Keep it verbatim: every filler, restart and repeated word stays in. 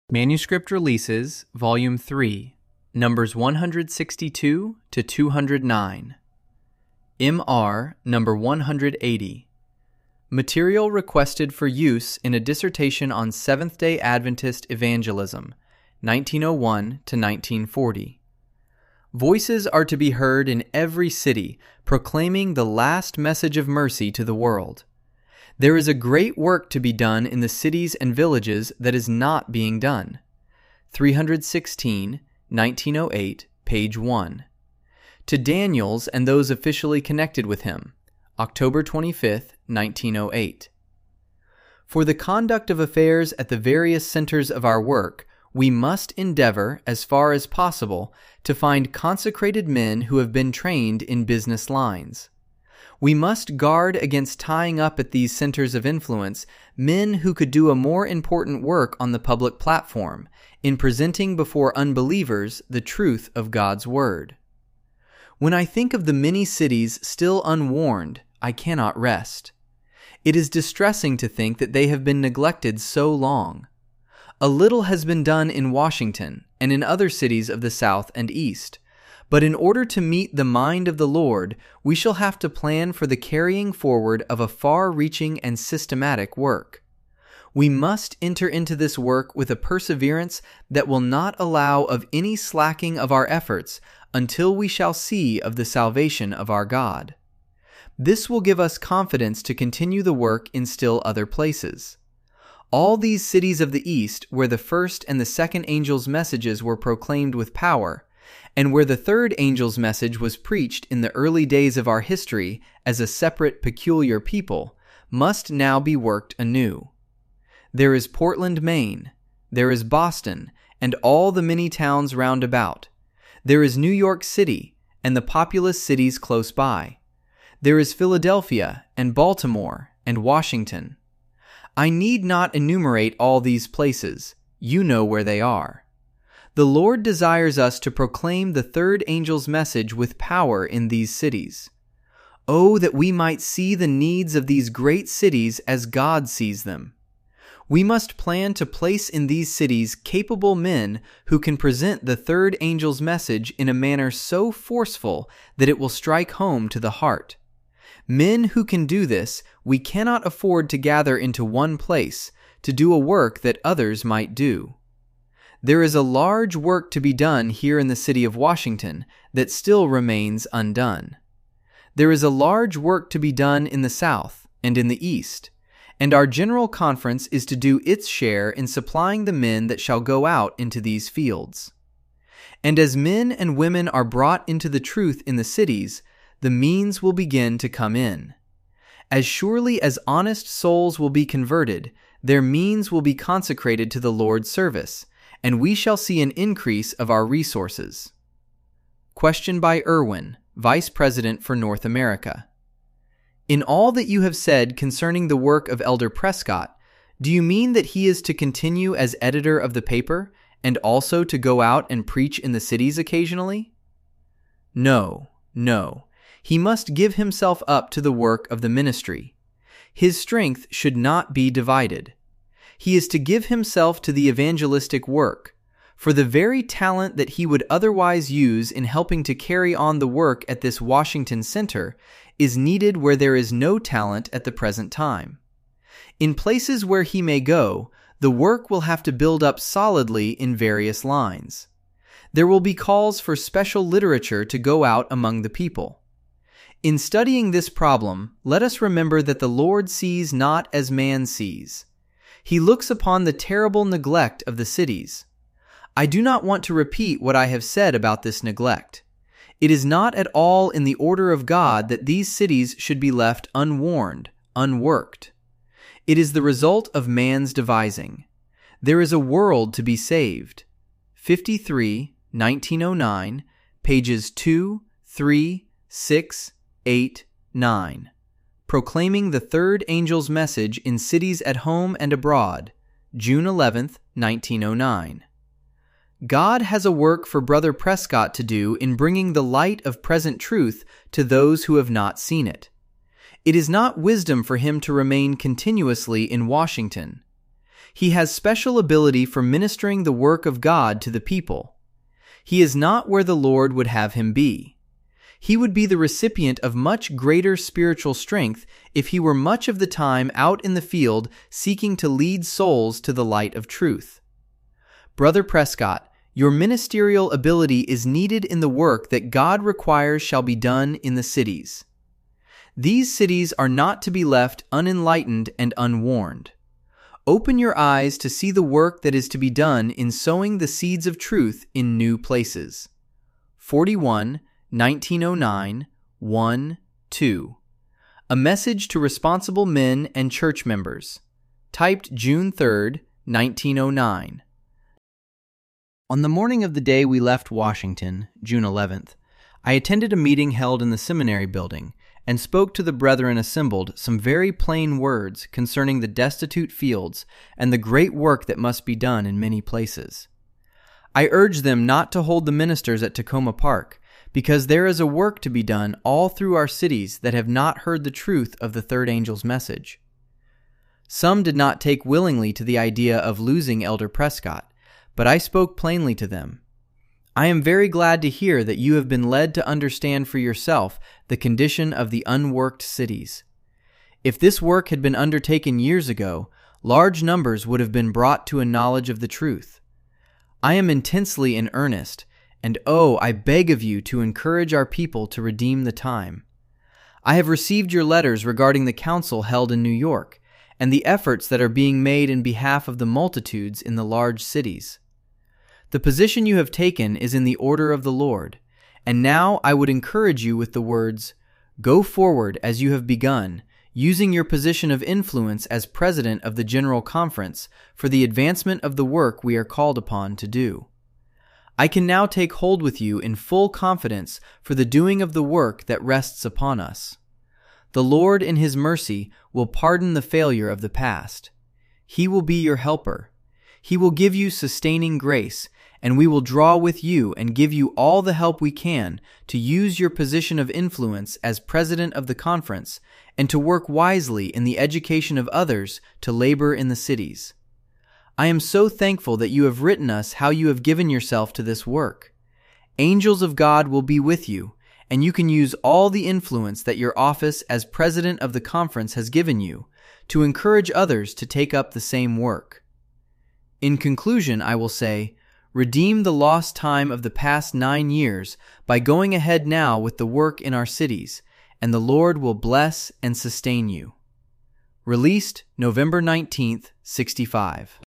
Manuscript Releases, Volume three, Numbers one hundred sixty-two to two hundred nine. M R Number one hundred eighty. Material requested for use in a dissertation on Seventh-day Adventist evangelism, nineteen oh one to nineteen forty. Voices are to be heard in every city, proclaiming the last message of mercy to the world. There is a great work to be done in the cities and villages that is not being done. three sixteen, nineteen oh eight, page one. To Daniels and those officially connected with him, October twenty-fifth, nineteen oh eight. For the conduct of affairs at the various centers of our work, we must endeavor, as far as possible, to find consecrated men who have been trained in business lines. We must guard against tying up at these centers of influence men who could do a more important work on the public platform in presenting before unbelievers the truth of God's Word. When I think of the many cities still unwarned, I cannot rest. It is distressing to think that they have been neglected so long. A little has been done in Washington and in other cities of the South and East. But in order to meet the mind of the Lord, we shall have to plan for the carrying forward of a far-reaching and systematic work. We must enter into this work with a perseverance that will not allow of any slacking of our efforts until we shall see of the salvation of our God. This will give us confidence to continue the work in still other places. All these cities of the East, where the first and the second angel's messages were proclaimed with power, and where the third angel's message was preached in the early days of our history as a separate, peculiar people, must now be worked anew. There is Portland, Maine. There is Boston, and all the many towns round about. There is New York City, and the populous cities close by. There is Philadelphia, and Baltimore, and Washington. I need not enumerate all these places. You know where they are. The Lord desires us to proclaim the third angel's message with power in these cities. Oh, that we might see the needs of these great cities as God sees them. We must plan to place in these cities capable men who can present the third angel's message in a manner so forceful that it will strike home to the heart. Men who can do this, we cannot afford to gather into one place to do a work that others might do. There is a large work to be done here in the city of Washington that still remains undone. There is a large work to be done in the South and in the East, and our General Conference is to do its share in supplying the men that shall go out into these fields. And as men and women are brought into the truth in the cities, the means will begin to come in. As surely as honest souls will be converted, their means will be consecrated to the Lord's service, and we shall see an increase of our resources. Question by Irwin, Vice President for North America. In all that you have said concerning the work of Elder Prescott, do you mean that he is to continue as editor of the paper and also to go out and preach in the cities occasionally? No, no. He must give himself up to the work of the ministry. His strength should not be divided. He is to give himself to the evangelistic work, for the very talent that he would otherwise use in helping to carry on the work at this Washington center is needed where there is no talent at the present time. In places where he may go, the work will have to build up solidly in various lines. There will be calls for special literature to go out among the people. In studying this problem, let us remember that the Lord sees not as man sees. He looks upon the terrible neglect of the cities. I do not want to repeat what I have said about this neglect. It is not at all in the order of God that these cities should be left unwarned, unworked. It is the result of man's devising. There is a world to be saved. fifty-three, nineteen oh nine, pages two, three, six, eight, nine. Proclaiming the Third Angel's Message in Cities at Home and Abroad, June eleventh, nineteen oh nine. God has a work for Brother Prescott to do in bringing the light of present truth to those who have not seen it. It is not wisdom for him to remain continuously in Washington. He has special ability for ministering the work of God to the people. He is not where the Lord would have him be. He would be the recipient of much greater spiritual strength if he were much of the time out in the field seeking to lead souls to the light of truth. Brother Prescott, your ministerial ability is needed in the work that God requires shall be done in the cities. These cities are not to be left unenlightened and unwarned. Open your eyes to see the work that is to be done in sowing the seeds of truth in new places. forty-one, nineteen oh nine, one, two. A message to responsible men and church members. Typed June third, nineteen oh nine. On the morning of the day we left Washington, June eleventh, I attended a meeting held in the seminary building and spoke to the brethren assembled some very plain words concerning the destitute fields and the great work that must be done in many places. I urged them not to hold the ministers at Tacoma Park, because there is a work to be done all through our cities that have not heard the truth of the third angel's message. Some did not take willingly to the idea of losing Elder Prescott, but I spoke plainly to them. I am very glad to hear that you have been led to understand for yourself the condition of the unworked cities. If this work had been undertaken years ago, large numbers would have been brought to a knowledge of the truth. I am intensely in earnest, and oh, I beg of you to encourage our people to redeem the time. I have received your letters regarding the council held in New York, and the efforts that are being made in behalf of the multitudes in the large cities. The position you have taken is in the order of the Lord, and now I would encourage you with the words, "Go forward as you have begun, using your position of influence as President of the General Conference for the advancement of the work we are called upon to do. I can now take hold with you in full confidence for the doing of the work that rests upon us. The Lord in His mercy will pardon the failure of the past. He will be your helper. He will give you sustaining grace, and we will draw with you and give you all the help we can to use your position of influence as President of the Conference and to work wisely in the education of others to labor in the cities. I am so thankful that you have written us how you have given yourself to this work. Angels of God will be with you, and you can use all the influence that your office as President of the Conference has given you to encourage others to take up the same work. In conclusion, I will say, redeem the lost time of the past nine years by going ahead now with the work in our cities, and the Lord will bless and sustain you. Released November nineteenth, sixty-five.